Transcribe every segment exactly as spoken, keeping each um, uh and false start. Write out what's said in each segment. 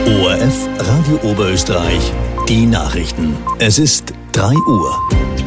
O R F Radio Oberösterreich, die Nachrichten. Es ist drei Uhr.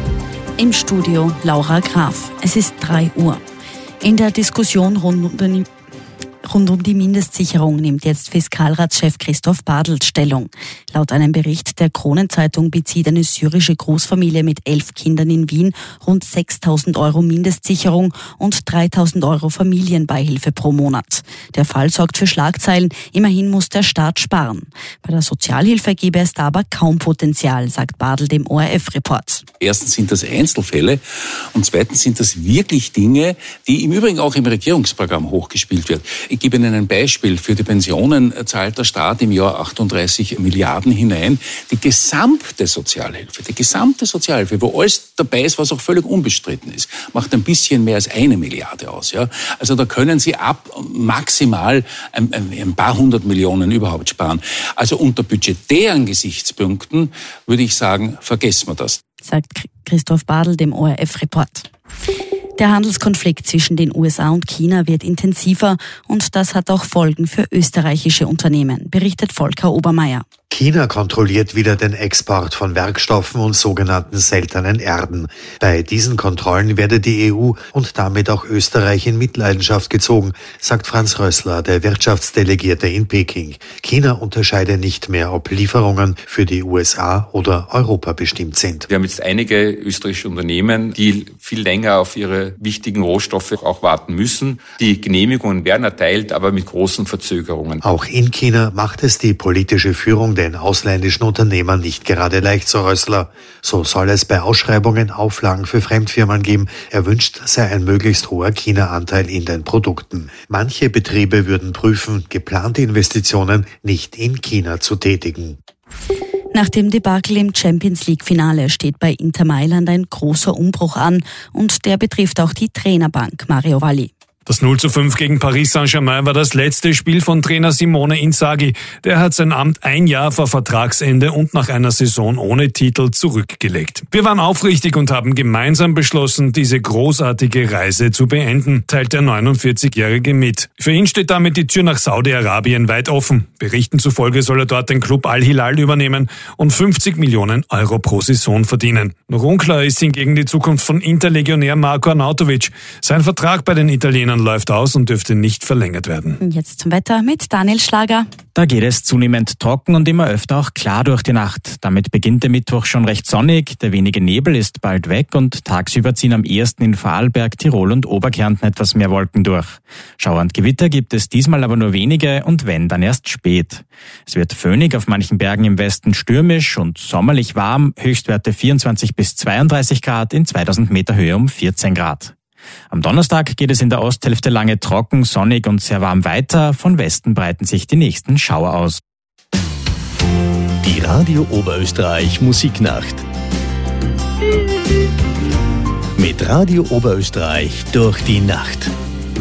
Im Studio Laura Graf. Es ist drei Uhr. In der Diskussion rund um die Rund um die Mindestsicherung nimmt jetzt Fiskalratschef Christoph Bartelt Stellung. Laut einem Bericht der Kronenzeitung bezieht eine syrische Großfamilie mit elf Kindern in Wien rund sechstausend Euro Mindestsicherung und dreitausend Euro Familienbeihilfe pro Monat. Der Fall sorgt für Schlagzeilen. Immerhin muss der Staat sparen. Bei der Sozialhilfe gäbe es da aber kaum Potenzial, sagt Bartelt im O R F-Report. Erstens sind das Einzelfälle und zweitens sind das wirklich Dinge, die im Übrigen auch im Regierungsprogramm hochgespielt werden. Ich gebe Ihnen ein Beispiel. Für die Pensionen zahlt der Staat im Jahr achtunddreißig Milliarden hinein. Die gesamte Sozialhilfe, die gesamte Sozialhilfe, wo alles dabei ist, was auch völlig unbestritten ist, macht ein bisschen mehr als eine Milliarde aus. Ja? Also da können Sie ab maximal ein, ein, ein paar hundert Millionen überhaupt sparen. Also unter budgetären Gesichtspunkten würde ich sagen, vergessen wir das. Sagt Christoph Bartelt im O R F-Report. Der Handelskonflikt zwischen den U S A und China wird intensiver und das hat auch Folgen für österreichische Unternehmen, berichtet Volker Obermeier. China kontrolliert wieder den Export von Werkstoffen und sogenannten seltenen Erden. Bei diesen Kontrollen werde die E U und damit auch Österreich in Mitleidenschaft gezogen, sagt Franz Rössler, der Wirtschaftsdelegierte in Peking. China unterscheide nicht mehr, ob Lieferungen für die U S A oder Europa bestimmt sind. Wir haben jetzt einige österreichische Unternehmen, die viel länger auf ihre wichtigen Rohstoffe auch warten müssen. Die Genehmigungen werden erteilt, aber mit großen Verzögerungen. Auch in China macht es die politische Führung den ausländischen Unternehmern nicht gerade leicht, so Rössler. So soll es bei Ausschreibungen Auflagen für Fremdfirmen geben. Erwünscht sei ein möglichst hoher China-Anteil in den Produkten. Manche Betriebe würden prüfen, geplante Investitionen nicht in China zu tätigen. Nach dem Debakel im Champions-League-Finale steht bei Inter Mailand ein großer Umbruch an und der betrifft auch die Trainerbank Mario Valli. Das null zu fünf gegen Paris Saint-Germain war das letzte Spiel von Trainer Simone Inzaghi. Der hat sein Amt ein Jahr vor Vertragsende und nach einer Saison ohne Titel zurückgelegt. Wir waren aufrichtig und haben gemeinsam beschlossen, diese großartige Reise zu beenden, teilt der neunundvierzigjährige mit. Für ihn steht damit die Tür nach Saudi-Arabien weit offen. Berichten zufolge soll er dort den Club Al-Hilal übernehmen und fünfzig Millionen Euro pro Saison verdienen. Noch unklar ist hingegen die Zukunft von Inter-Legionär Marko Arnautovic. Sein Vertrag bei den Italienern läuft aus und dürfte nicht verlängert werden. Jetzt zum Wetter mit Daniel Schlager. Da geht es zunehmend trocken und immer öfter auch klar durch die Nacht. Damit beginnt der Mittwoch schon recht sonnig, der wenige Nebel ist bald weg und tagsüber ziehen am ehesten in Vorarlberg, Tirol und Oberkärnten etwas mehr Wolken durch. Schauer und Gewitter gibt es diesmal aber nur wenige und wenn, dann erst spät. Es wird föhnig, auf manchen Bergen im Westen stürmisch und sommerlich warm, Höchstwerte vierundzwanzig bis zweiunddreißig Grad, in zweitausend Meter Höhe um vierzehn Grad. Am Donnerstag geht es in der Osthälfte lange trocken, sonnig und sehr warm weiter. Von Westen breiten sich die nächsten Schauer aus. Die Radio Oberösterreich Musiknacht. Mit Radio Oberösterreich durch die Nacht.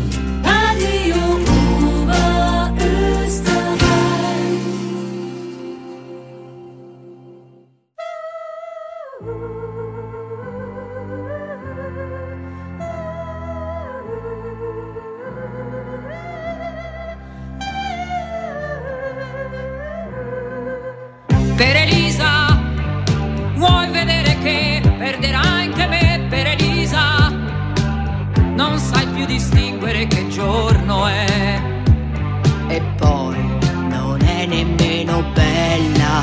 Per Elisa, vuoi vedere che perderà anche me? Per Elisa, non sai più distinguere che giorno è. E poi non è nemmeno bella.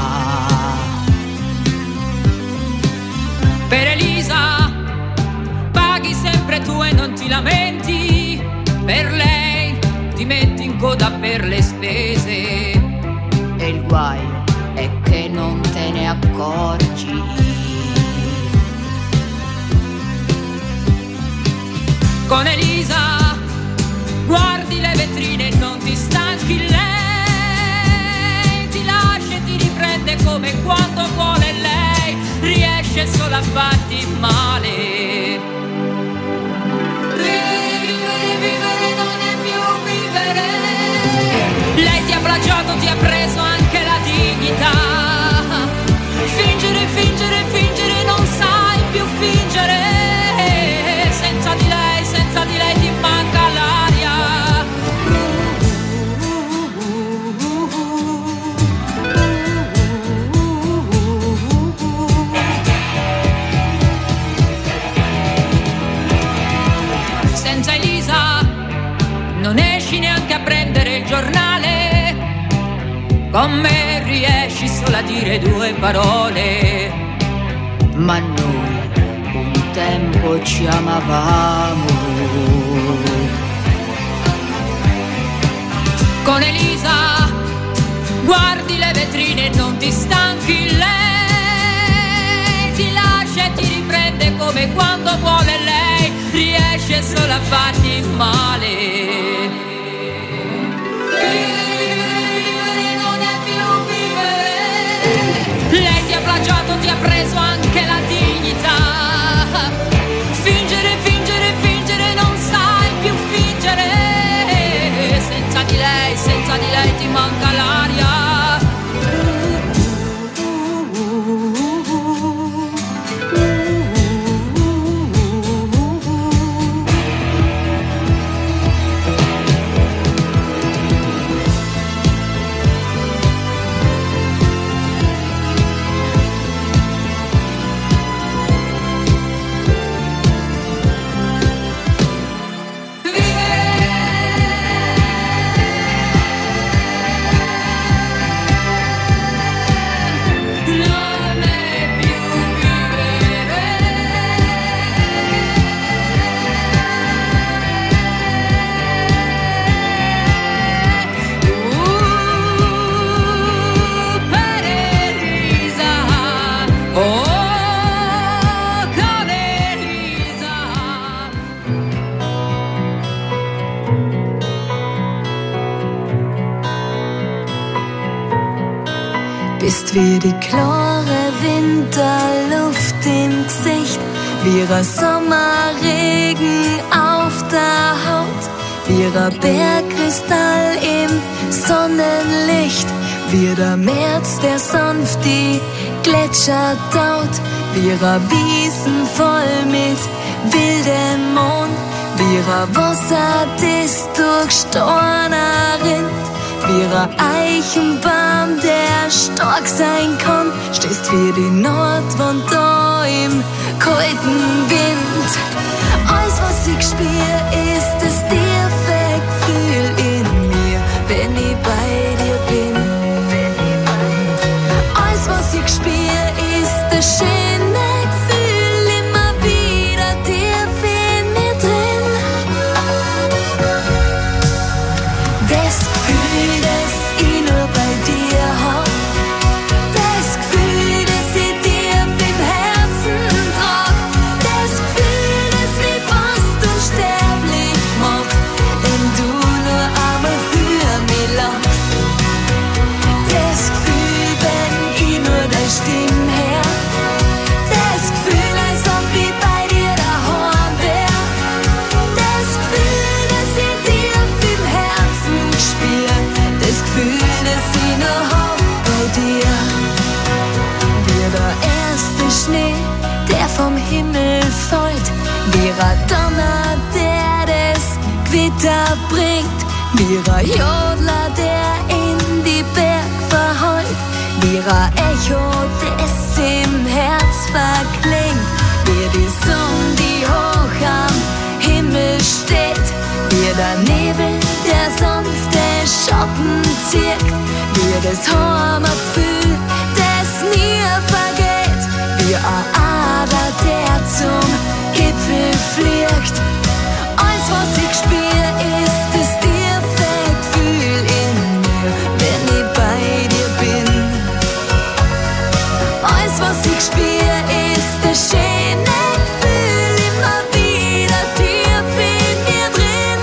Per Elisa, paghi sempre tu e non ti lamenti. Per lei ti metti in coda per le spese. E il guaio è che non te ne accorgi. Con Elisa guardi le vetrine e non ti stanchi, lei ti lascia e ti riprende come quando vuole lei, riesce solo a farti male. Vivere, vivere non è più vivere. Lei ti ha plagiato, ti ha preso anche la dignità. Fingere, fingere, fingere, non sai più fingere. Senza di lei, senza di lei ti manca l'aria. con me riesci solo a dire due parole, ma noi un tempo ci amavamo. Con Elisa guardi le vetrine e non ti stanchi, lei ti lascia e ti riprende come quando vuole lei, riesce solo a farti male. Vivere non è più vivere, lei ti ha plagiato, ti ha preso anche la dignità. Fingere, fingere, fingere, non sai più fingere. Senza di lei, senza di lei ti manca l'aria. Bist wie die klare Winterluft im Gesicht, wie ein Sommerregen auf der Haut, wie ein Bergkristall im Sonnenlicht, wie der März, der sanft die Gletscher taut, wie ein Wiesen voll mit wildem Mond, wie ein Wasser, das durch Storner rinnt, wie ein Eichenbaum, der stark sein kann, stehst wie die Nordwand da im kalten Wind. Alles, was ich spür, ist das tiefe Gefühl in mir, wenn ich bei dir bin. Alles, was ich spür, ist das schöne Gefühl, immer wieder tief in mir drin. Das Gefühl, das ich nur bei dir hab, das Gefühl, das ich tief im Herzen trag, das Gefühl, das mich fast unsterblich macht, wenn du nur einmal für mich lachst. Das Gefühl, wenn ich nur deine Stimme hör, das Gefühl, als ob ich bei dir daheim wär, das Gefühl, das ich tief im Herzen spür, das Gefühl, das ich nur hab bei dir. Wie der erste Schnee, der vom Himmel fällt, wie ein Donner, der das Gewitter bringt, wie ein Jodler, der in die Berg verhallt, wie ein Echo, das im Herz verklingt, wie die Sonne, die hoch am Himmel steht, wie der Nebel, der sanfte Schatten zieht, wie das Heimatgefühl, das nie vergeht, wie ein Adler, der zum Gipfel fliegt. Alles, was ich spür, ist das tiefe Gefühl in mir, wenn ich bei dir bin. Alles, was ich spür, ist das schöne Gefühl, immer wieder tief in mir drin.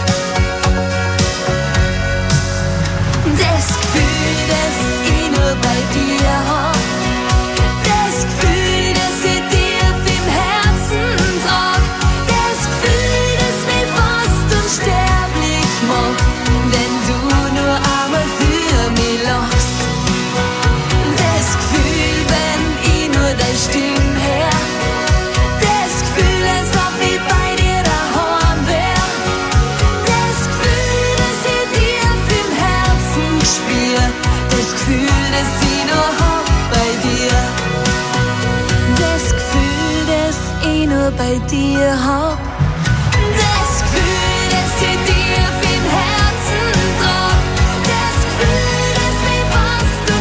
Das Gefühl, das ich nur bei dir hab, das Gefühl, das ich tief im Herzen trag, das Gefühl, das mich fast unsterblich macht, wenn du nur einmal für mich lachst. Das Gefühl, wenn ich nur deine Stimme hör, das Gefühl, als ob ich bei dir daheim wär, das Gefühl, das ich tief im Herzen spür, das Gefühl, das ich nur hab bei dir. Das Gefühl, das ich nur bei dir hab, das Gefühl, das ich tief im Herzen trag, das Gefühl, das mich fast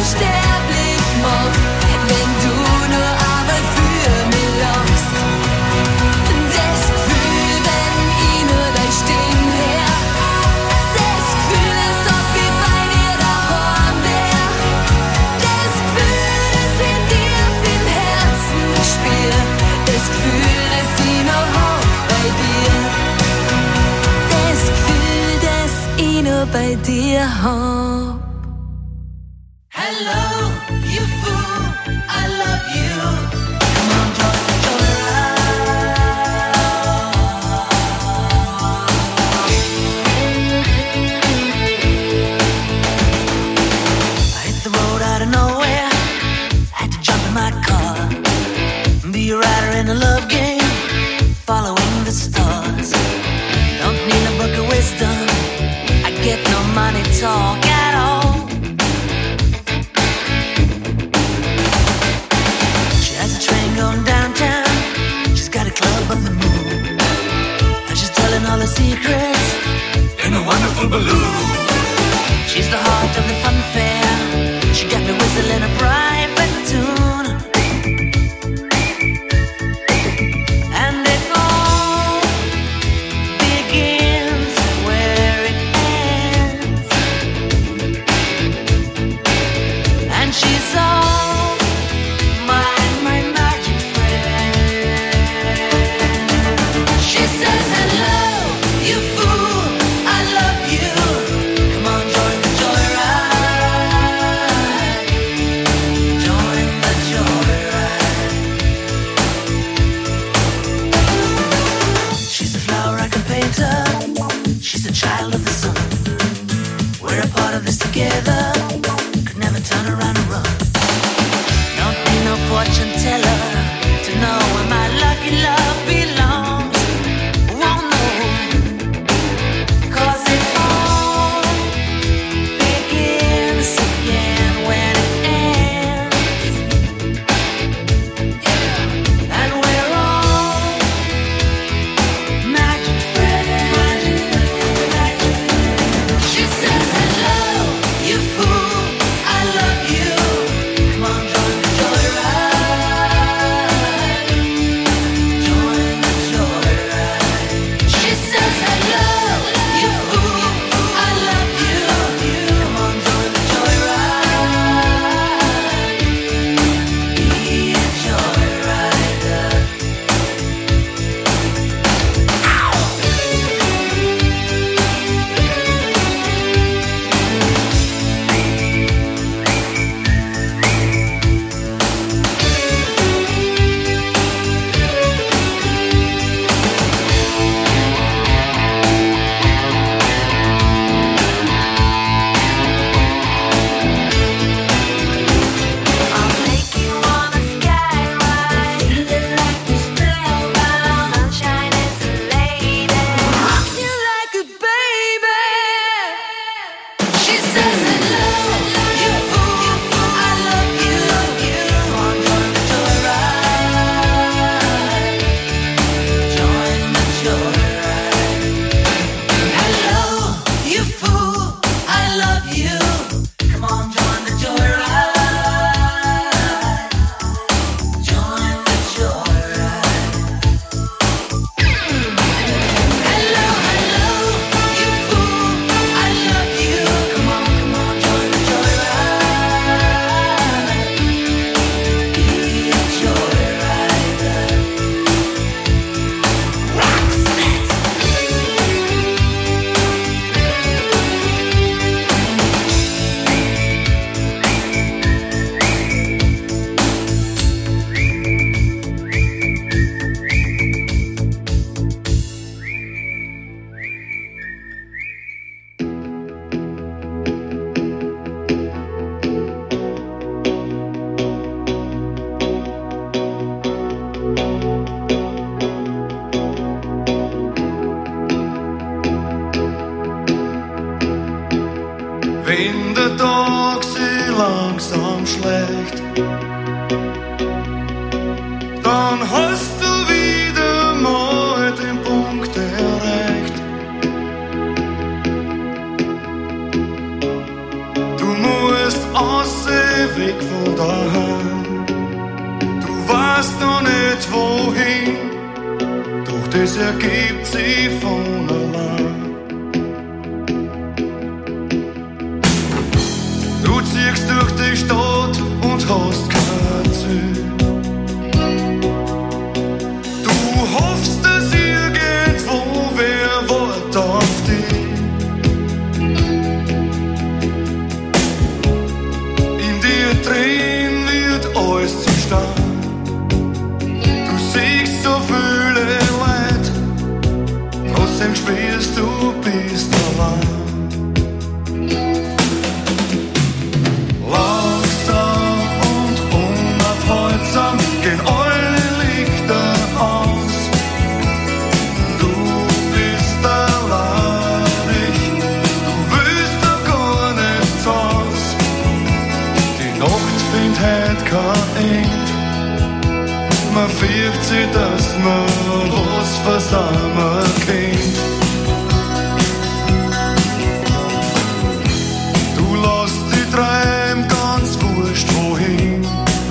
dir hab. Hello, you fool, I love you. Come on, join the joyride. I hit the road out of nowhere, had to jump in my car, be a rider in a love game, following the stars. Don't need a book of wisdom, I get no money talk at all. She has a train going downtown, she's got a club on the moon, and she's telling all her secrets in a wonderful balloon. She's the heart of the fun fair, she got me whistling a private tune. And it all begins where it ends, and she's all my, my magic friend. She says, hello, you fool, I love you. Come on, join the joyride. Join the joyride. She's a flower I can paint her, she's a child of the sun. We're a part of this together, could never turn around and run. Don't need no fortune teller to know where my lucky love belongs. Won't know, 'cause it all begins again when it ends. Yeah, and we're all magic friends. She says, hello, you fool, I love you. Come on, join the joyride. Join the joyride. She says, hello, you fool, I love you. Come on, join the joyride. Be a joyrider. I'll take you on a sky ride, feeling like you're spellbound. Sunshine is a lady, rocks you like a baby. She says, hello, you fool, I love you. Come on, join the joyride. Join the joyride. Hello, you fool, I love you. Come on, join the joyride. Join the joyride. Hello, hello, you fool, I love you. Come on, come on, join the joyride. Be a joyrider. Roxette. Wenn der Tag sich langsam schlägt, dann hast du wieder mal den Punkt erreicht. Du musst aussehen, weg von daheim. Du weißt noch nicht wohin, doch das ergibt sich von allein. Du ziehst durch die Stadt und hast kein Ziel. Du hoffst, dass irgendwo wer wartet auf dich. fühlst, du bist allein. Langsam und unaufhaltsam gehen alle Lichter aus. Du bist alleinig, du willst da gar nicht aus. Die Nacht findet heut kein End. Man fürcht sich, dass man was versammeln kennt. Du lässt die treiben, ganz wurscht wohin.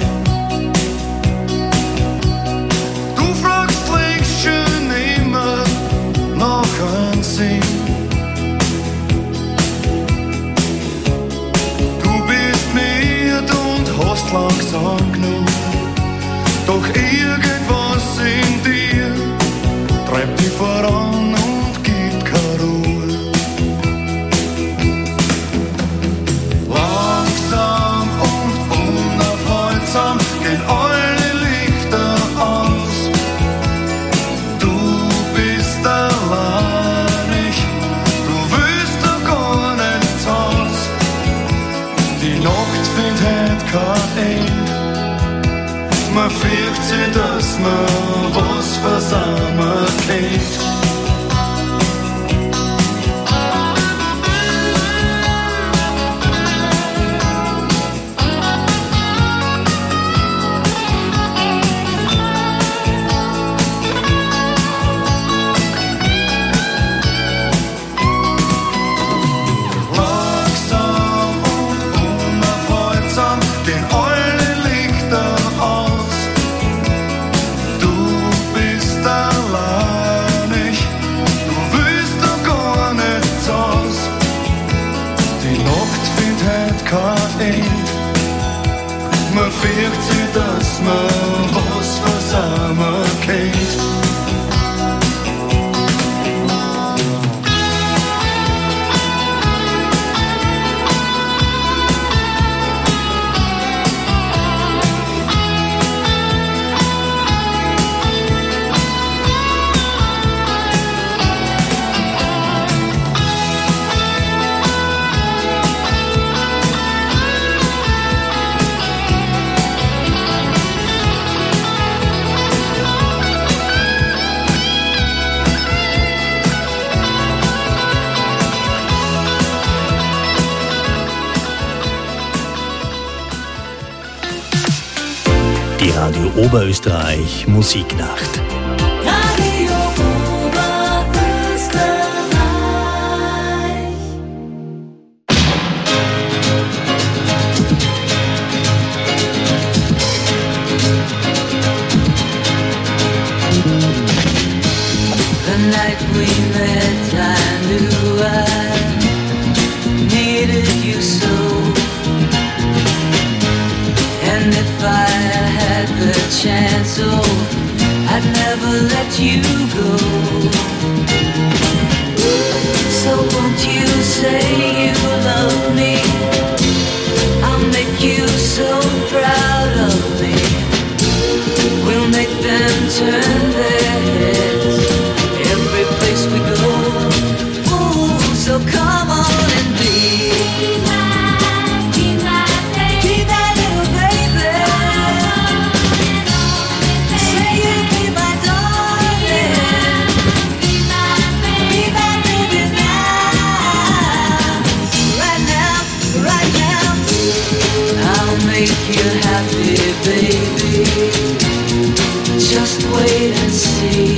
Du fragst längst schon immer nach einem Sinn. Du bist müde und hast langsam genug. Doch irgendwas in dir treibt dich voran und gibt keine Ruhe. Langsam und unaufhaltsam gehen alle Lichter aus. Du bist alleinig, du willst da gar nicht aus. Die Nacht findet heut kein End. Man fürcht sich, dass man was versammeln kennt. Langsam und unaufhaltsam gehen alle Lichter aus. Du bist alleinig, du willst da gar nicht aus. Die Nacht findet heut kein End. Man fürcht sich, dass man was versammeln kennt. Die Radio Oberösterreich Musiknacht. Radio Oberösterreich. The night we met, I knew I needed you so. And if I had the chance, oh, I'd never let you go. So won't you say you love me? I'll make you so proud of me. We'll make them turn their heads every place we go. Ooh, so come on and be baby, just wait and see.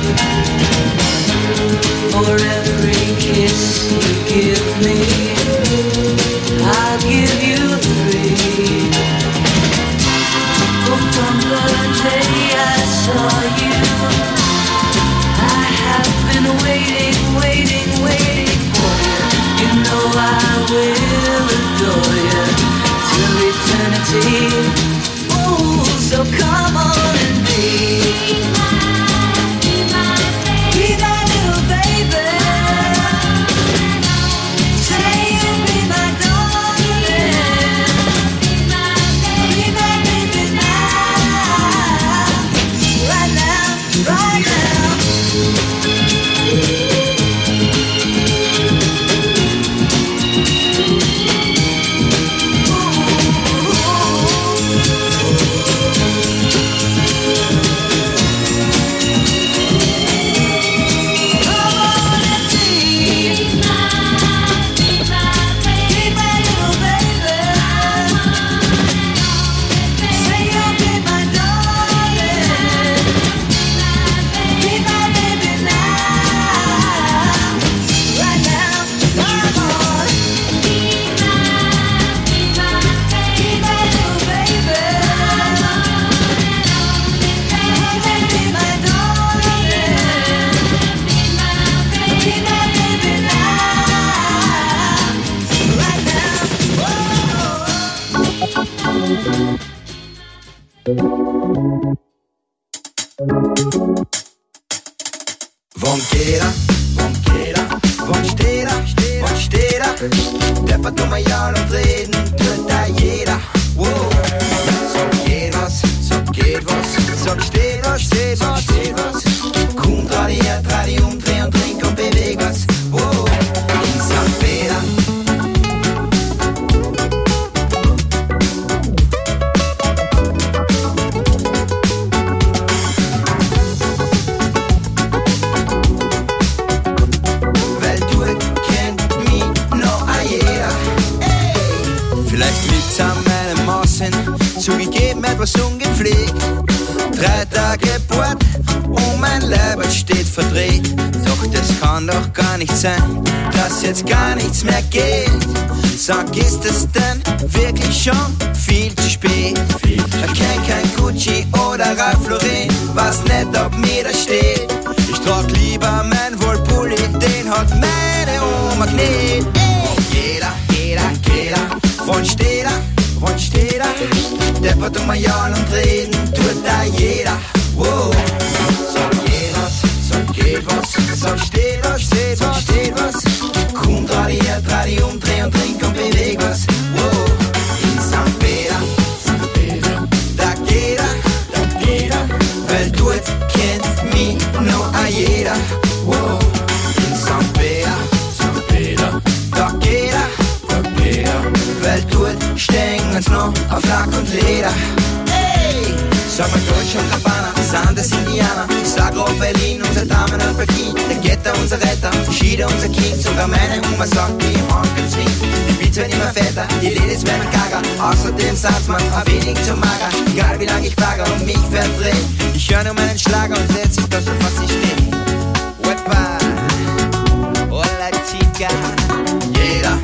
For every kiss you give me, I'll give you three. Oh, from the day I saw you, I have been waiting, waiting, waiting for you. You know I will adore you till eternity. So come on and be, be my, be my little baby. Say you'll be my darling. Be my baby, be my baby now. Right now, right now. Wann geht er? Wann geht er? Wann steht er? Wann steht er? Deppert nur mal ja und reden, tut da jeder. Wow. Sag geht was, sag geht was, sag steht was, steht was, steht was. Komm, dreh dich her, dreh dich um, dreh und trink und beweg was. Wow. In Sankt Peter. Zugegeben etwas ungepflegt. Drei Tage Geburt und mein Leib steht verdreht. Doch das kann doch gar nicht sein, dass jetzt gar nichts mehr geht. Sag, ist es denn wirklich schon viel zu spät? Ich kenn kein Gucci oder Ralph Lauren, was nicht ob mir da steht. Ich trag lieber mein Wollpulli, den hat meine Oma genäht. Jeder, jeder, jeder, wann steht er? Wann steht er? Deppert um ein Jahr und reden, tut da jeder. Wow. Sag geht was, sag geht was, sag steht was, steht was, steht was. Komm, dreh dich her, dreh dich um, dreh und trink und beweg was. Wow. In Sankt Peter, Sankt Peter, da geht er, da geht er. Weil dort kennt mich noch ein jeder. Wow. In Sankt Peter, Sankt Peter, da geht er, da geht er. Weil dort stehen uns noch auf Lack und Leder. Hey! Sag mal Deutsch und Gabbana, sind das Indianer. Sag auf Berlin, unser Damen und Berlin. Der Getter, unser Retter, Schiede, unser Kind. Sogar meine Oma sagt, wie im Onkel zwingt. Die Beats werden immer fetter, die Ladies werden gaga. Außerdem sagt man, ein wenig zu mager. Egal wie lange ich bagger und mich verdreh. Ich höre nur meinen Schlager und setz sich das, was ich steh. Wepa, hola chica. Jeder,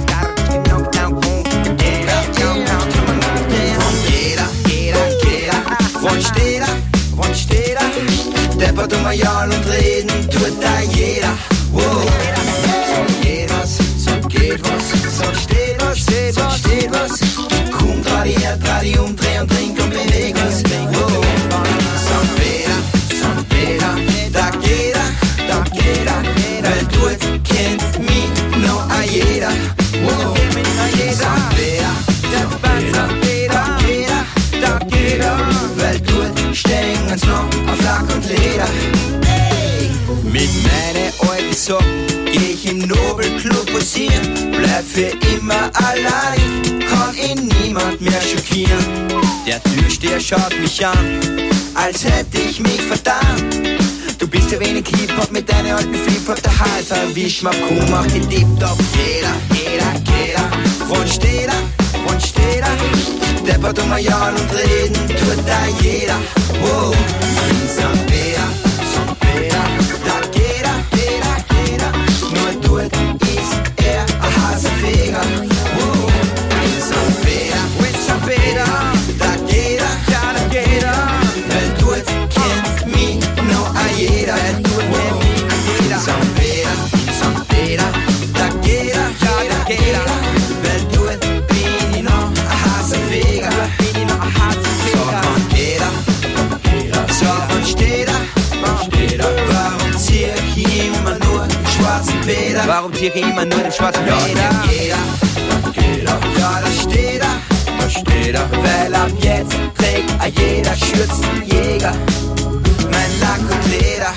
wann steht er? Wann steht er? Deppert um ein Jahr und reden, tut da jeder. Wow. Sag geht was, sag geht was, sag steht was, steht was, steht was. Komm, dreh dich her, dreh dich um, dreh und trink und beweg was. Wow. Sankt Peter, Sankt Peter, da geht er, da geht er. Weil dort kennt mich noch ein jeder. Wow. Sankt Peter, Sankt Peter, da geht er, da geht er. Weil dort stehen uns noch auf Lack und Leder. Hey. Mit meinen alten Socken geh ich im Nobelclub posieren. Bleib für immer allein, kann ihn niemand mehr schockieren. Der Türsteher schaut mich an, als hätte ich mich vertan. Du bist ja wenig Hip-Hop mit deinen alten Flip-Flop. Der Hals erwisch mal, komm, mach den Tip-Top. Jeder, jeder, jeder, wann steht er? Wann steht er? Deppert um ein Jahr und reden, tut da jeder. Wow. In Sankt Peter, Sankt Peter, da geht er, jeder, jeder. Nur dort ist er ein Hasenfeger. Wow. In Sankt Peter, in Sankt Peter, da geht er, ja, da geht er. Weil dort kennt mich noch ein jeder. Wow. In Sankt Peter, Sankt Peter, da geht er, ja, da geht er. Weil dort bin ich noch ein Hasenfeger. So, wann geht er? So, wann steht er? Warum zieh ich immer nur den schwarzen Peter? Warum zieh ich immer nur den schwarzen Peter? Ja, da geht er. Ja, da steht er. Da steht er. Weil ab jetzt trägt er jeder Schürzenjäger mein Lack und Leder.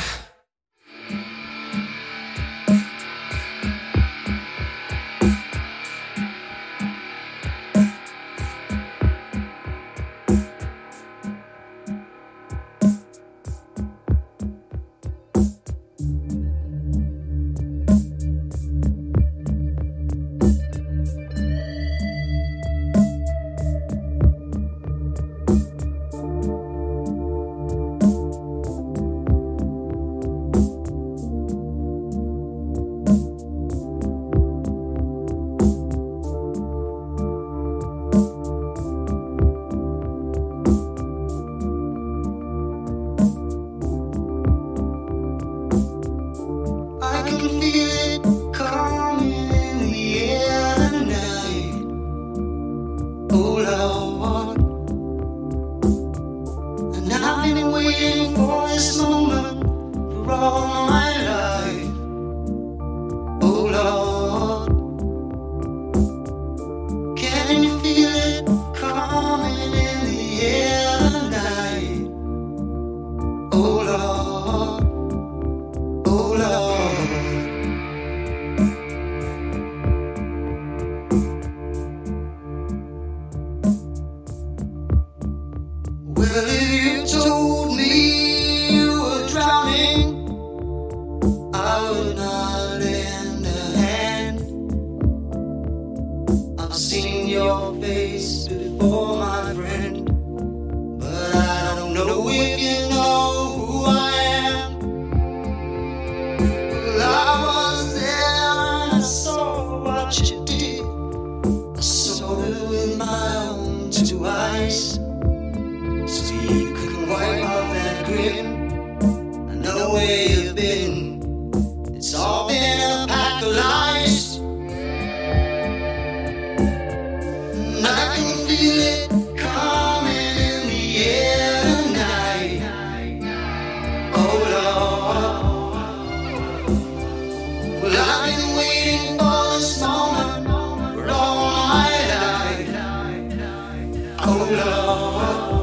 you told me you were drowning, I would not lend a hand. I've seen your face before, my friend, but I don't know if you know who I am. Well, I was there and I saw what you did. I saw it with my own two eyes. So you could wipe off that grin. I know where you've been. It's all been a pack of lies. And I can feel it coming in the air tonight. Oh Lord. Well, I've been waiting for this moment for all my life. Oh Lord.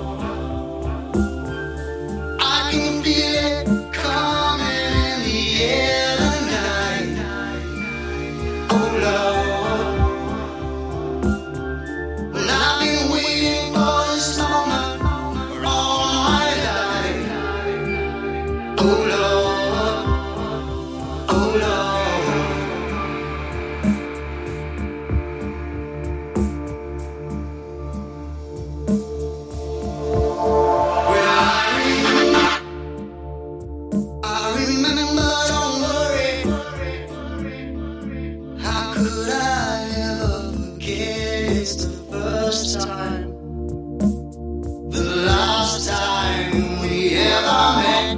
I can feel it coming in the air tonight. Oh Lord. Well, I've been waiting for this moment for all my life. Oh Lord. Oh Lord. Well, I I remember, don't worry. How could I ever forget? It's the first time, the last time we ever met.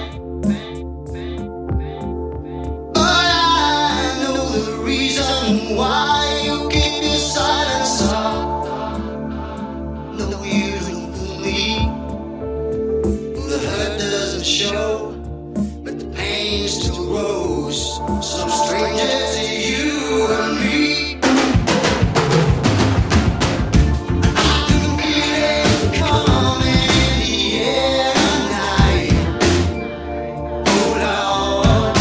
But I know the reason why you keep your silence up. No, you don't fool me. The hurt doesn't show, but the pain still grows. Some stranger to you and me. I can feel it coming in the air tonight. Oh Lord.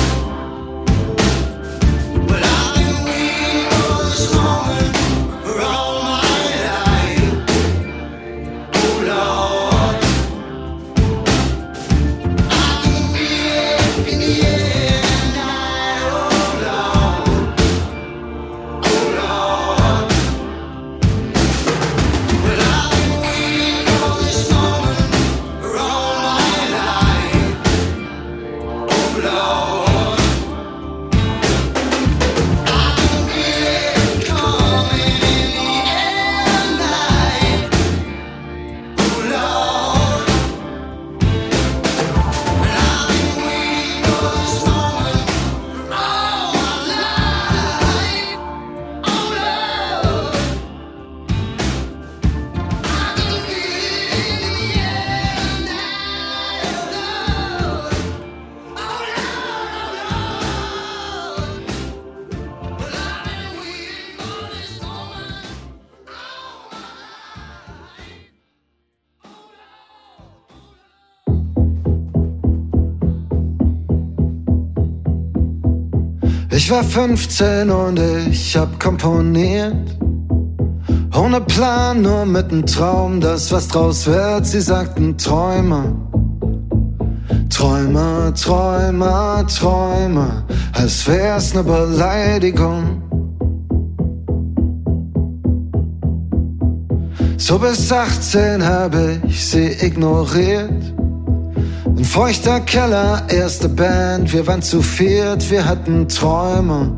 Well, I've been waiting for this moment for all my life. Oh Lord. I can feel it in the air tonight. Oh Lord. Oh Lord. Well, I've been waiting for this moment for all my life. Oh Lord. I can feel it coming in the air tonight. Oh Lord. Well, I've been waiting for this moment for all my life. Oh Lord. I can feel it in the air tonight. Oh Lord. Oh Lord. Well, I've been waiting for this moment for all my life. Ich war fünfzehn und ich hab komponiert. Ohne Plan, nur mit nem Traum, dass was draus wird. Sie sagten Träumer, Träumer, Träumer, Träumer, als wär's ne Beleidigung. So bis achtzehn hab ich sie ignoriert. Ein feuchter Keller, erste Band, wir waren zu viert, wir hatten Träume.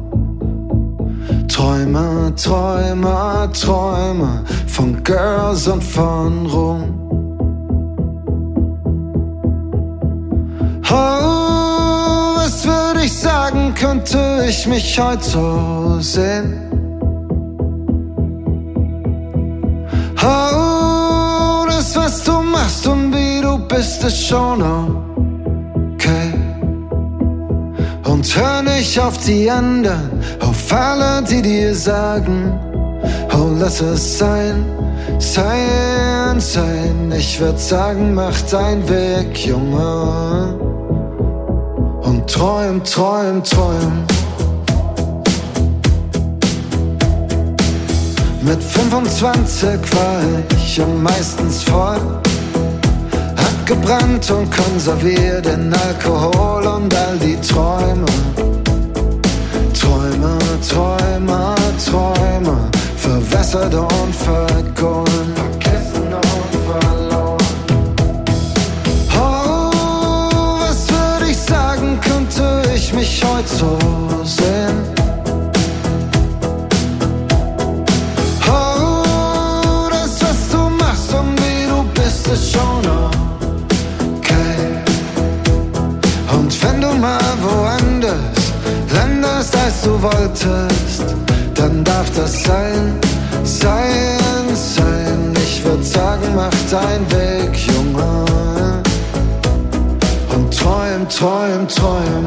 Träume, Träume, Träume von Girls und von Ruhm. Oh, was würde ich sagen, könnte ich mich heute so sehen? Oh, das was du machst und wie du bist, ist schon okay. Und hör nicht auf die anderen, auf alle, die dir sagen, oh, lass es sein, sein, sein. Ich würd sagen, mach dein Weg, Junge. Und träum, träum, träum. Mit fünfundzwanzig war ich am meistens voll. Hab gebrannt und konserviert in Alkohol und all die Träume. Träume, Träume, Träume, verwässert und vergolden, vergessen und verloren. Oh, was würde ich sagen, könnte ich mich heute so sehen? Oh, das, was du machst und wie du bist, ist schon okay. Und wenn du mal woanders landest, als du wolltest, dann darf das sein, sein, sein. Ich würd sagen, mach deinen Weg, Junge, und träum, träum, träum.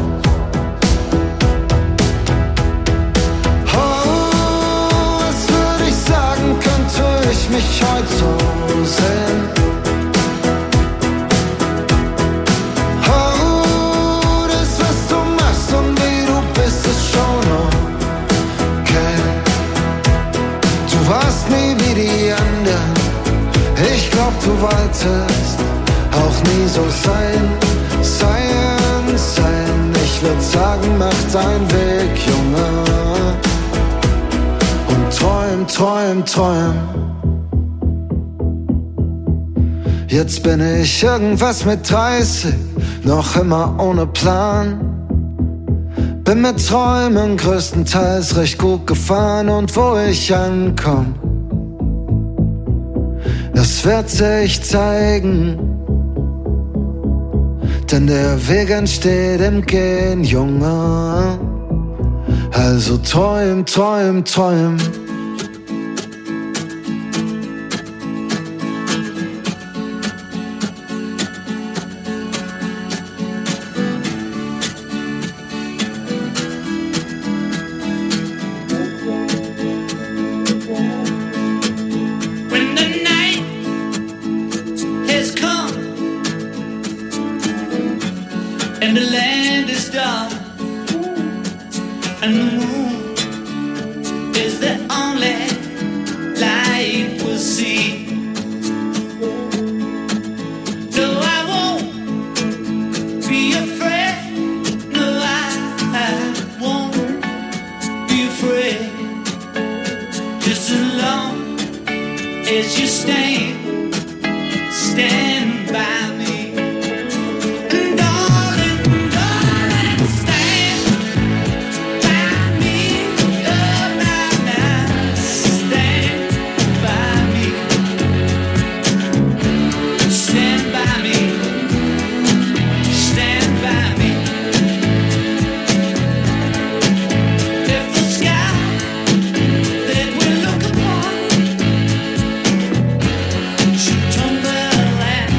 Oh, was würd ich sagen, könnte ich mich heute so sehen? Oh, das, was du machst und wie du bist, ist schon okay. Du warst nie wie die anderen, ich glaub, du wolltest auch nie so sein, sein, sein. Ich würd sagen, mach deinen Weg, Junge, und träum, träum, träum. Jetzt bin ich irgendwas mit dreißig, noch immer ohne Plan. Bin mit Träumen größtenteils recht gut gefahren und wo ich ankomm, das wird sich zeigen. Denn der Weg entsteht im Gehen, Junge. Also träum, träum, träum. And the land is dark, and the moon is the only light we'll see. No, I won't be afraid. No, I, I won't be afraid. Just as long as you stand, stand by me. Tumble and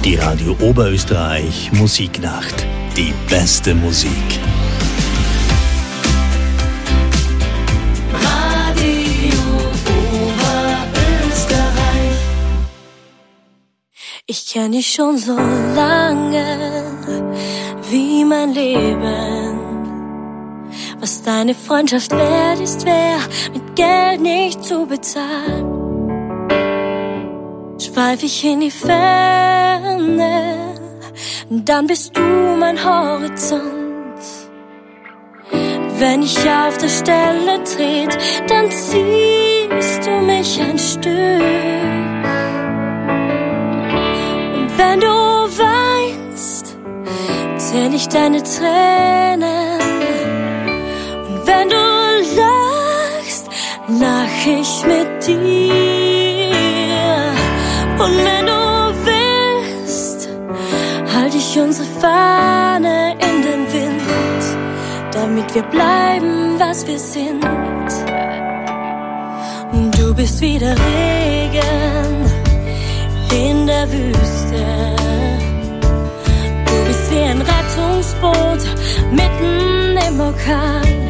Die Radio Oberösterreich Musiknacht. Die beste Musik. Radio Oberösterreich. Ich kenn dich schon so lange wie mein Leben. Was deine Freundschaft wert ist, wär mit Geld nicht zu bezahlen. Schweif ich in die Ferne, dann bist du mein Horizont. Wenn ich auf der Stelle tritt, dann ziehst du mich ein Stück. Und wenn du weinst, zähl ich deine Tränen. Und wenn du lachst, lach ich mit dir. Und wenn du willst, halt ich unsere Fahne in den Wind, damit wir bleiben, was wir sind. Und du bist wie der Regen in der Wüste. Du bist wie ein Rettungsboot mitten im Orkan.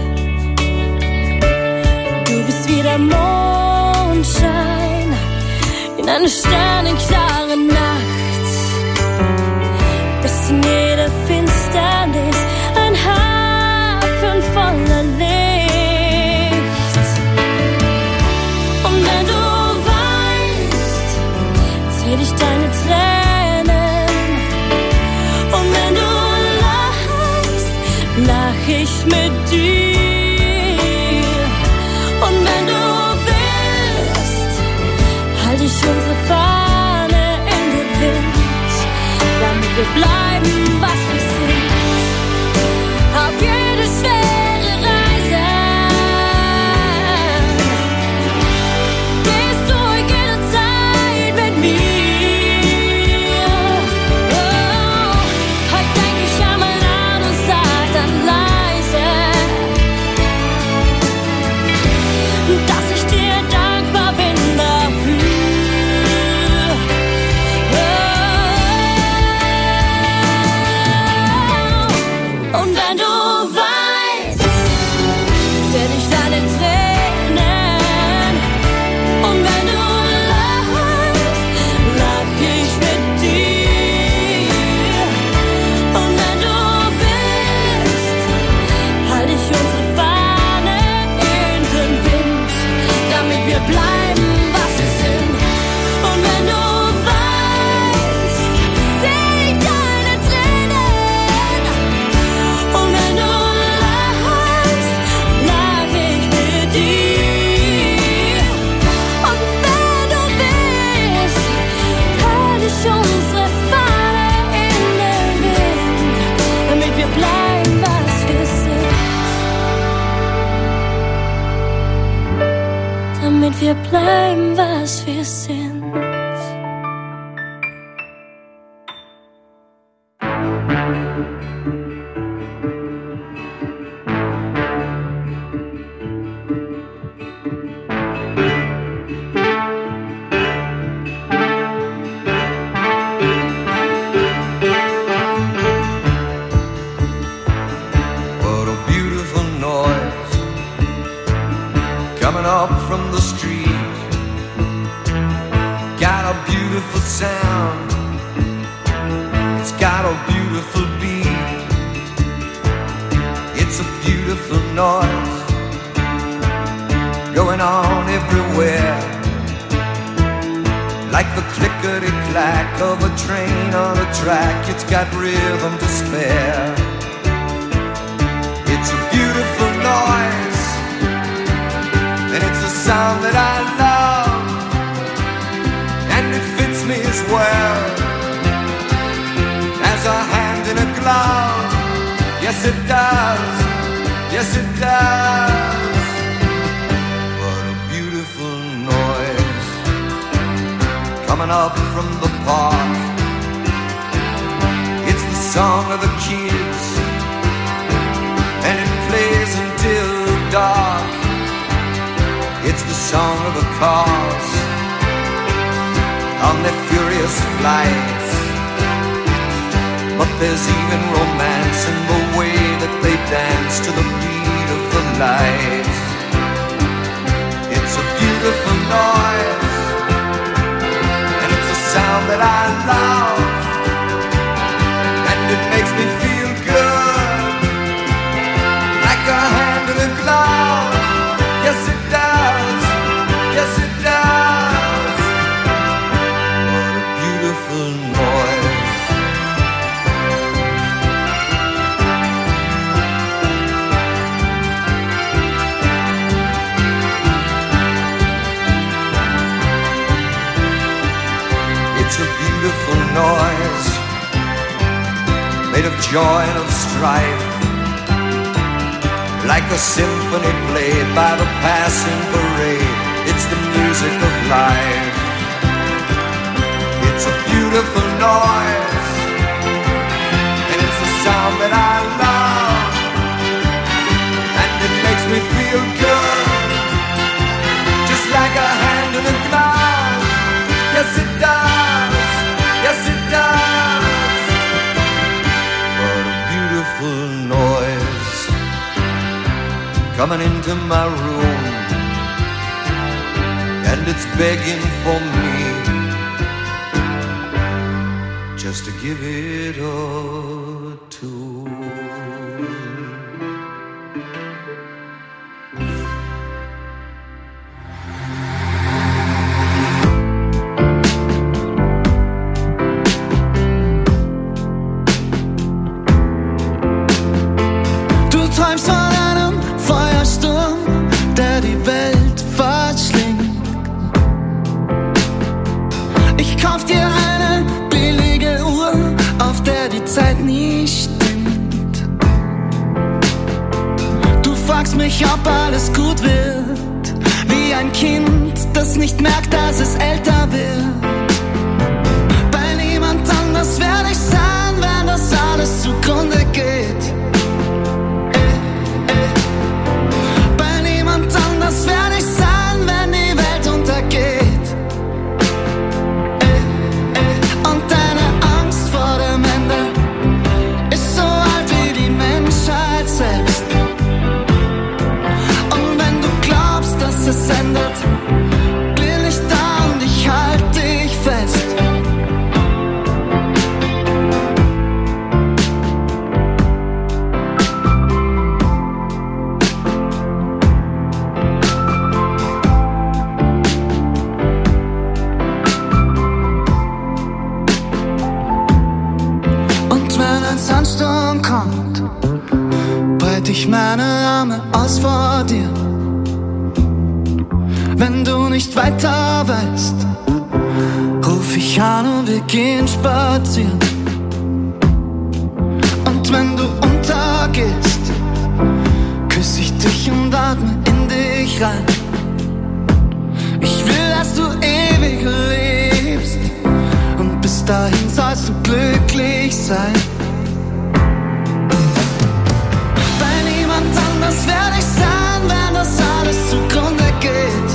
Du bist wie der Mondschein in einer sternenklare Nacht, bis in jeder Finsternis ein Hafen voller Licht. Und wenn du weinst, zähl ich deine Tränen. Und wenn du lachst, lach ich mit dir. Und wenn du halt ich unsere Fahne in den Wind, damit wir bleiben, was wir sind. Auf jede schwere Reise gehst du jederzeit mit mir. Oh, heute denk ich einmal an und sag dann leise, dass ich dir dankbar bin dafür. Und wenn du weinst, zähl ich deine Tränen. Und wenn du lachst, lach ich mit dir. Und wenn du willst, halt ich unsere Fahne in den Wind, damit wir bleiben, was wir sind. Und wenn du weinst, zähl ich deine Tränen. Und wenn du lachst, lach ich mit dir. Und wenn du willst, halt ich unsere Fahne in den Wind, damit wir bleiben, was wir sind. Damit wir bleiben, was wir sind. What a beautiful noise coming up from the street. Got a beautiful sound. It's got a beautiful beat. It's a beautiful noise going on everywhere. Like the clickety-clack of a train on a track. It's got rhythm to spare. It's a beautiful noise, and it's a sound that I love, and it fits me as well as a hand in a glove. Yes it does, yes it does. What a beautiful noise coming up from the park. It's the song of the kids, and it plays until dark. It's the song of the cars on their furious flights. But there's even romance in the way that they dance to the beat of the lights. It's a beautiful noise, and it's a sound that I love, and it makes me feel good, like a hand in a glove. Yes it does, yes it does. What a beautiful noise. It's a beautiful noise, made of joy and of strife, like a symphony played by the passing parade. It's the music of life. It's a beautiful noise, and it's a sound that I love, and it makes me feel good, just like a hand in a glove. Yes it does, yes it does. What a beautiful noise, coming into my room, and it's begging for me just to give it a tune. Du träumst von einem Feuersturm, der die Welt verschlingt. Ich kauf dir eine billige Uhr, auf der die Zeit nie stimmt. Du fragst mich, ob alles gut wird, wie ein Kind, das nicht merkt, dass es älter wird. Bei niemand anders werde ich sein, wenn das alles zugrunde geht. Anders werde ich sein, wenn die Welt untergeht. Und deine Angst vor dem Ende ist so alt wie die Menschheit selbst. Und wenn du glaubst, dass es endet, bin ich da und ich halte dich fest. Sandsturm kommt, breit ich meine Arme aus vor dir. Wenn du nicht weiter weißt, ruf ich an und wir gehen spazieren. Und wenn du untergehst, küss ich dich und atme in dich rein. Ich will, dass du ewig lebst, und bis dahin sollst du glücklich sein. Anders werde ich sein, wenn das alles zugrunde geht.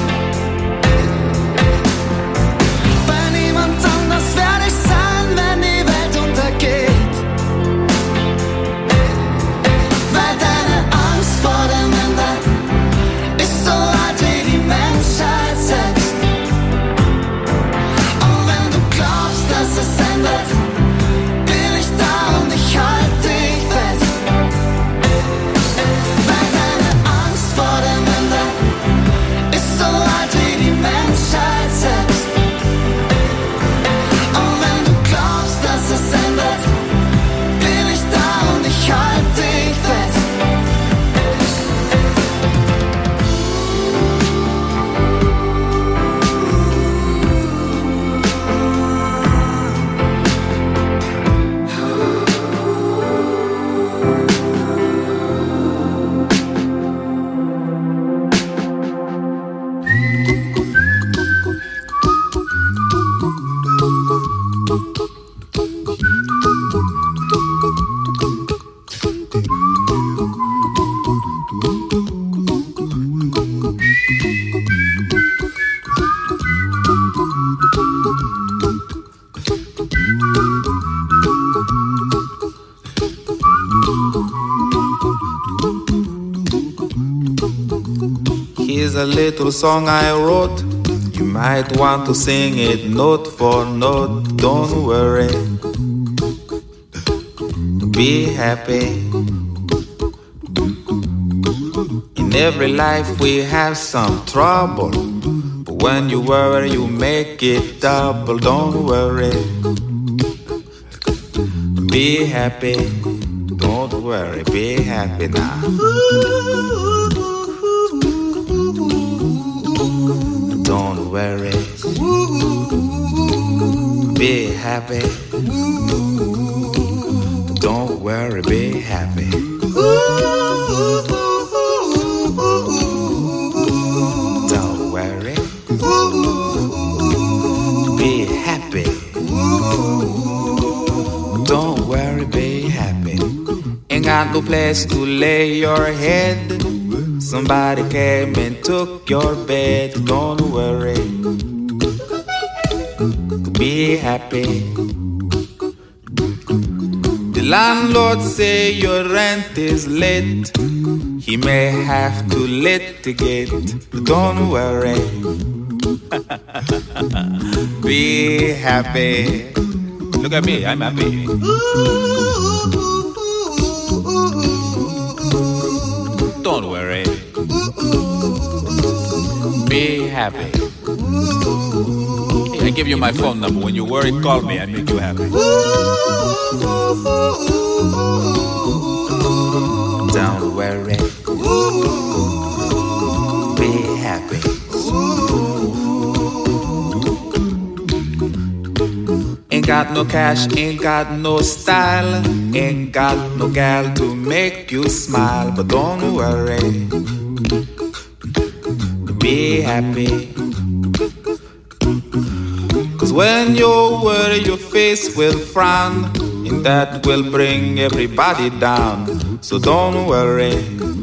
Bei niemand anders werde ich sein, wenn die Welt untergeht. Weil deine Angst vor dem Ende ist so alt wie die Menschheit selbst. Und wenn du glaubst, dass es endet, bin ich a little song I wrote. You might want to sing it note for note. Don't worry, be happy. In every life we have some trouble, but when you worry you make it double. Don't worry, be happy. Don't worry, be happy now. Don't worry, be happy. Don't worry, be happy. Don't worry, be happy. Don't worry, be happy. Ain't got no place to lay your head. Somebody came and took your bed. Don't worry, be happy. The landlord say your rent is late. He may have to litigate. Don't worry, be happy. Look at me, I'm happy. Don't worry, be happy. I give you my phone number. When you worry, call me. I make you happy. Don't worry, be happy. Ain't got no cash, ain't got no style, ain't got no gal to make you smile. But don't worry, be happy. Cause when you worry your face will frown, and that will bring everybody down. So don't worry,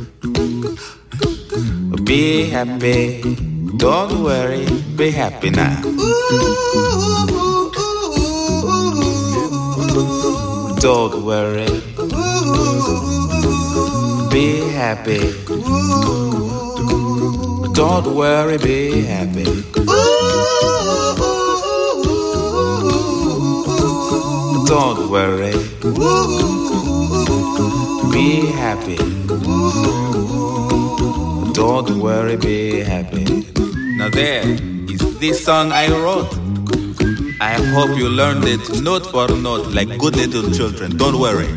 be happy. Don't worry, be happy now. Don't worry, be happy. Don't worry, be happy. Don't worry, be happy. Don't worry, be happy. Now there is this song I wrote. I hope you learned it note for note like good little children. Don't worry,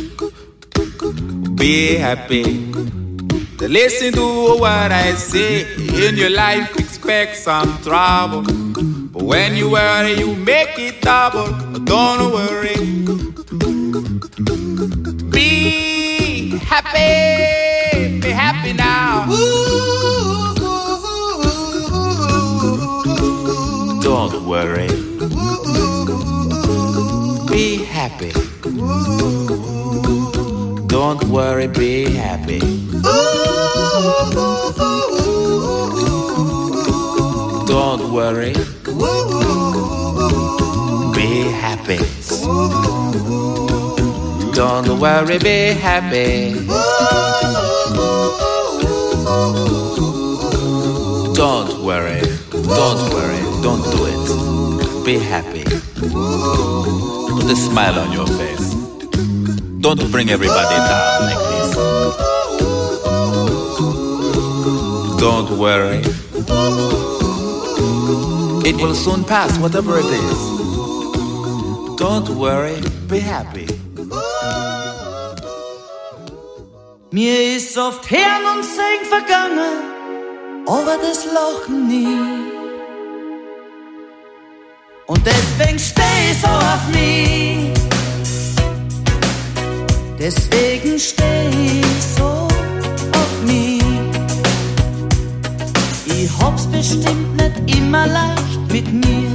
be happy. Listen to what I say. In your life expect some trouble, but when you worry you make it double. Don't worry, be happy. Be happy now. Don't worry, be happy. Don't worry, be happy. Don't worry, be happy. Don't worry, be happy. Don't worry, don't worry, don't do it. Be happy. Put a smile on your face. Don't bring everybody down like this. Don't worry, it will soon pass, whatever it is. Don't worry, be happy. Mir ist oft Herrn und Segen vergangen, aber das Lachen nie. Und deswegen steh ich so auf mich. Deswegen steh ich so auf mich. Ich hab's bestimmt nicht immer leicht mit mir.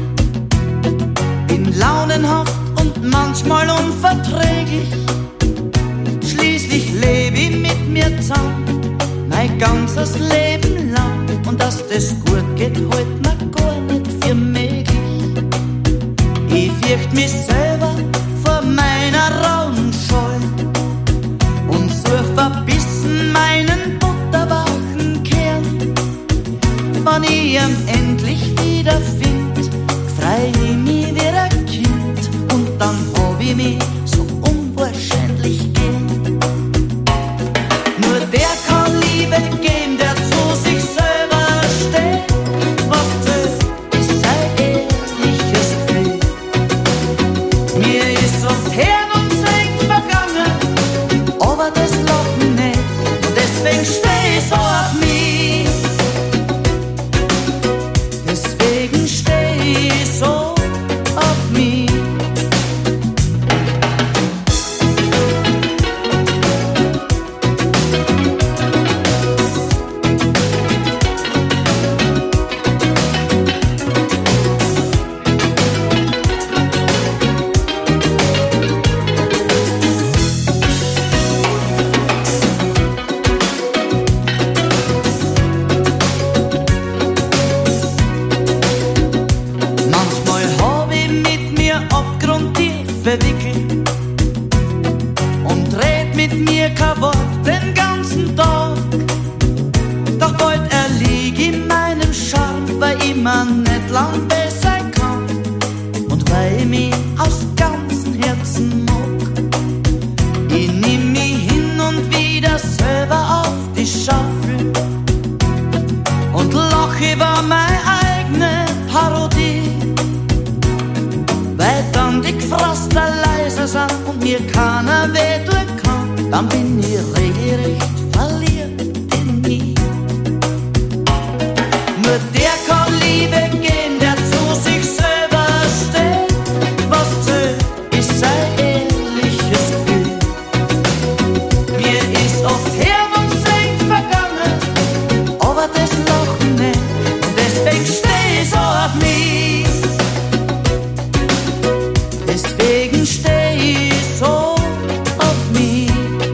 Bin launenhaft und manchmal unverträglich. Schließlich lebe ich mit mir zusammen, mein ganzes Leben lang. Und dass das gut geht, halt mir gar nicht für möglich. Ich fürcht mich selber vor meiner rauen Scheu und such verbissen meinen butterwachen Kern. mich so unwahrscheinlich gehen. Nur der kann Liebe geben, der zu sich selber steht. Was zählt, ist sein ehrliches Gefühl. Mir ist oft Herz und Seele vergangen, aber das Lachen nicht. Und deswegen steh ich so auf mich. Deswegen steh ich so auf mich. Manchmal hab ich mit mir abgrundtief verwickelt und red mit mir kein Wort den ganzen Tag. Doch bald erlieg ich meinem Charme, weil ich mir nicht lang besser kann und weil ich mich aus ganzem Herzen mag. Ich nimm mich hin und wieder selber auf die Schaufel und lach über meine eigene Parodie. Weil dann die Gefraster leise sind und mir keiner weh tun kann, dann bin ich regelrecht verliert in mich. Nur der kann Liebe geben, der zu sich selber steht. Was zählt, ist sein ehrliches Gefühl. Mir ist oft Herz und Seele vergangen, aber das Lachen nicht. Und deswegen steh ich so auf mich. Deswegen steh ich so auf mich.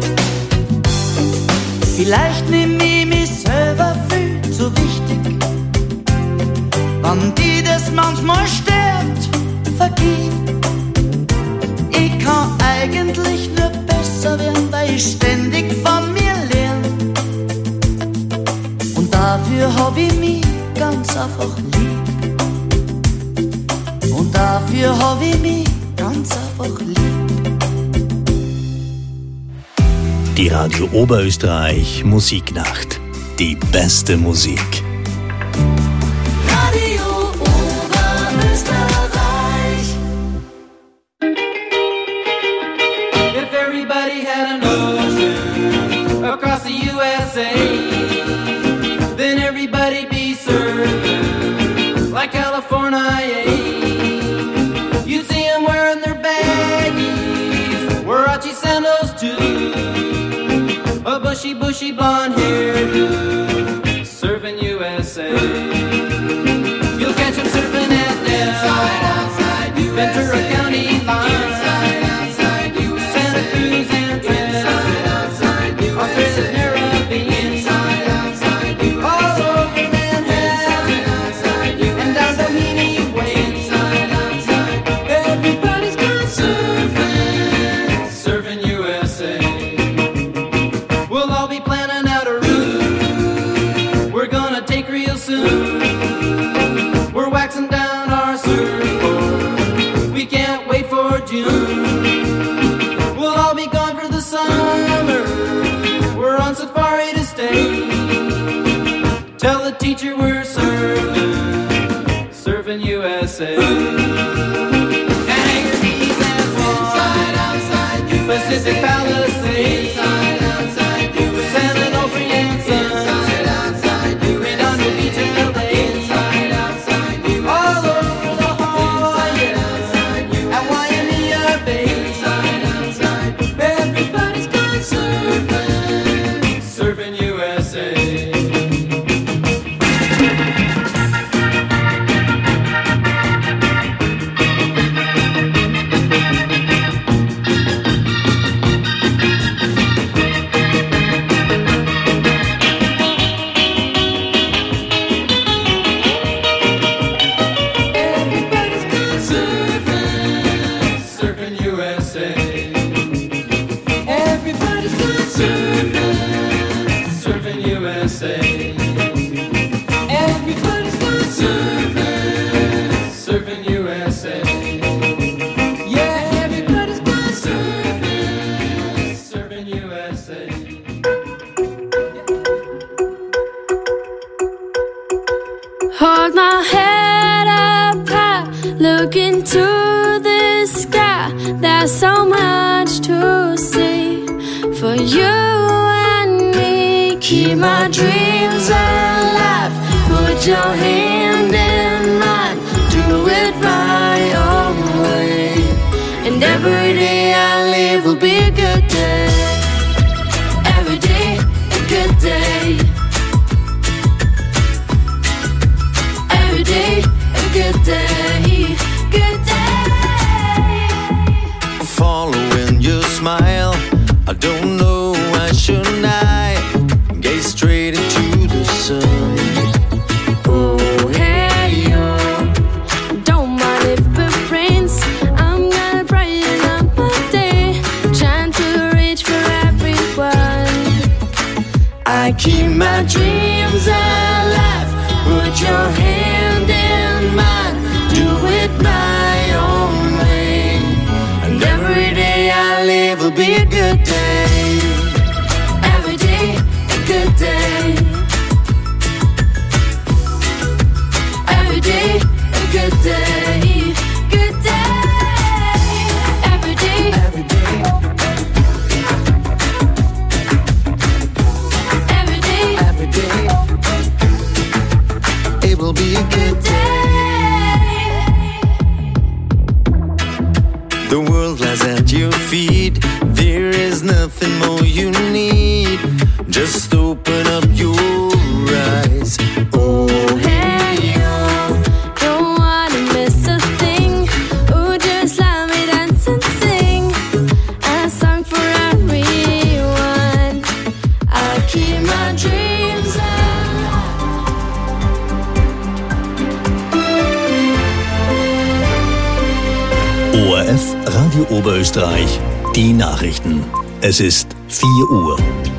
Vielleicht nehm ich mich selber viel zu wichtig. Wann die das manchmal stört, vergib. Ich kann eigentlich nur besser werden, weil ich ständig von mir lerne. Und dafür hab ich mich ganz einfach lieb. Und dafür hab ich mich ganz einfach lieb. Die Radio Oberösterreich Musiknacht. Die beste Musik. Radio Oberösterreich. If everybody had an ocean across the U S A, then everybody'd be served like California. You'd see them wearing their baggies, Warachi sandals too, a bushy, bushy blonde hairdo, serving U S A. You'll catch them surfing at Nell, Ventura County line, Santa Cruz and Trent, Australia's Caribbean, all over Manhattan, and down Doheny Way. Everybody's gone surfing, surfing U S A. We'll all be planning out a route we're gonna take real soon. We're waxing down our surfboard, we can't wait for June. We'll all be gone for the summer, we're on safari to stay. Tell the teacher we're surfing, surfing U S A. And Hangar Keys and Swan, Pacific Palisades, San Onofre and Sons, Redondo Beach and L A, all over La Jolla and Waimea Bay. Everybody's gone surfing, surfing U S A. look into the sky, there's so much to see. For you and me, keep my dreams alive. Put your hand in mine, do it my own way. And every day I live will be a good day. Every day a good day. Every day a good day. Good day. Following your smile, I don't know why shouldn't I gaze straight into the sun. Oh hey yo, don't mind if we're friends. I'm gonna brighten up my day, trying to reach for everyone. I keep my dreams alive. Put your hand in mine, do it my own way. And every day I live will be a good day. Every day a good day. Every day a good day. Good day. Every day. Every day. Every day. Every day it will be a good day. The world lies at your feet. There is nothing more you need. Just open up your eyes. Oh hey yo, don't wanna miss a thing. Oh, just let me dance and sing a song for everyone. I keep my dreams O R F Radio Oberösterreich, die Nachrichten. Es ist vier Uhr.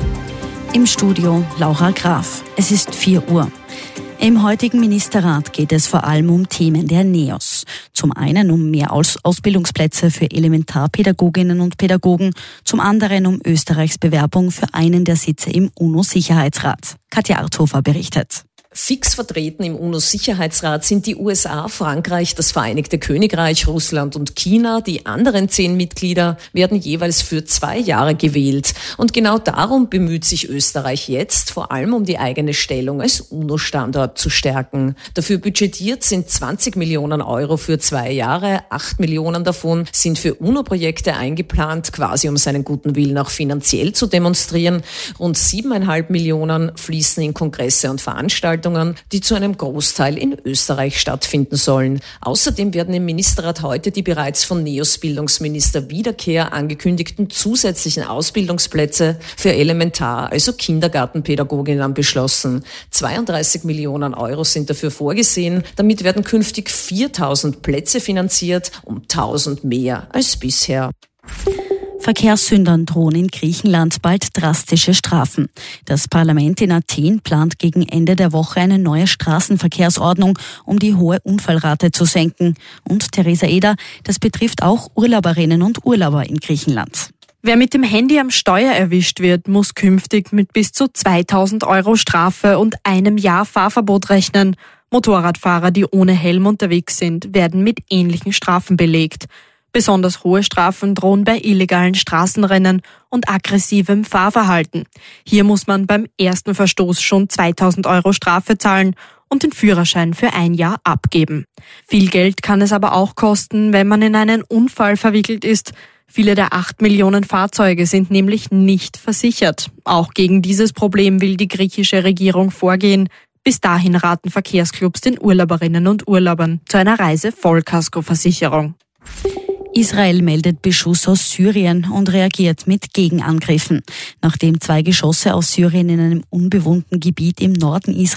Im Studio Laura Graf. Es ist vier Uhr. Im heutigen Ministerrat geht es vor allem um Themen der NEOS. Zum einen um mehr Aus- Ausbildungsplätze für Elementarpädagoginnen und Pädagogen, zum anderen um Österreichs Bewerbung für einen der Sitze im UNO-Sicherheitsrat. Katja Arthofer berichtet. Fix vertreten im UNO-Sicherheitsrat sind die U S A, Frankreich, das Vereinigte Königreich, Russland und China. Die anderen zehn Mitglieder werden jeweils für zwei Jahre gewählt. Und genau darum bemüht sich Österreich jetzt, vor allem um die eigene Stellung als UNO-Standort zu stärken. Dafür budgetiert sind zwanzig Millionen Euro für zwei Jahre. acht Millionen davon sind für UNO-Projekte eingeplant, quasi um seinen guten Willen auch finanziell zu demonstrieren. Rund siebeneinhalb Millionen fließen in Kongresse und Veranstaltungen, die zu einem Großteil in Österreich stattfinden sollen. Außerdem werden im Ministerrat heute die bereits von NEOS-Bildungsminister Wiederkehr angekündigten zusätzlichen Ausbildungsplätze für Elementar-, also Kindergartenpädagoginnen beschlossen. zweiunddreißig Millionen Euro sind dafür vorgesehen. Damit werden künftig viertausend Plätze finanziert, um tausend mehr als bisher. Verkehrssündern drohen in Griechenland bald drastische Strafen. Das Parlament in Athen plant gegen Ende der Woche eine neue Straßenverkehrsordnung, um die hohe Unfallrate zu senken. Und Theresa Eder, das betrifft auch Urlauberinnen und Urlauber in Griechenland. Wer mit dem Handy am Steuer erwischt wird, muss künftig mit bis zu zweitausend Euro Strafe und einem Jahr Fahrverbot rechnen. Motorradfahrer, die ohne Helm unterwegs sind, werden mit ähnlichen Strafen belegt. Besonders hohe Strafen drohen bei illegalen Straßenrennen und aggressivem Fahrverhalten. Hier muss man beim ersten Verstoß schon zweitausend Euro Strafe zahlen und den Führerschein für ein Jahr abgeben. Viel Geld kann es aber auch kosten, wenn man in einen Unfall verwickelt ist. Viele der acht Millionen Fahrzeuge sind nämlich nicht versichert. Auch gegen dieses Problem will die griechische Regierung vorgehen. Bis dahin raten Verkehrsclubs den Urlauberinnen und Urlaubern zu einer Reise-Vollkaskoversicherung. Israel meldet Beschuss aus Syrien und reagiert mit Gegenangriffen. Nachdem zwei Geschosse aus Syrien in einem unbewohnten Gebiet im Norden Israels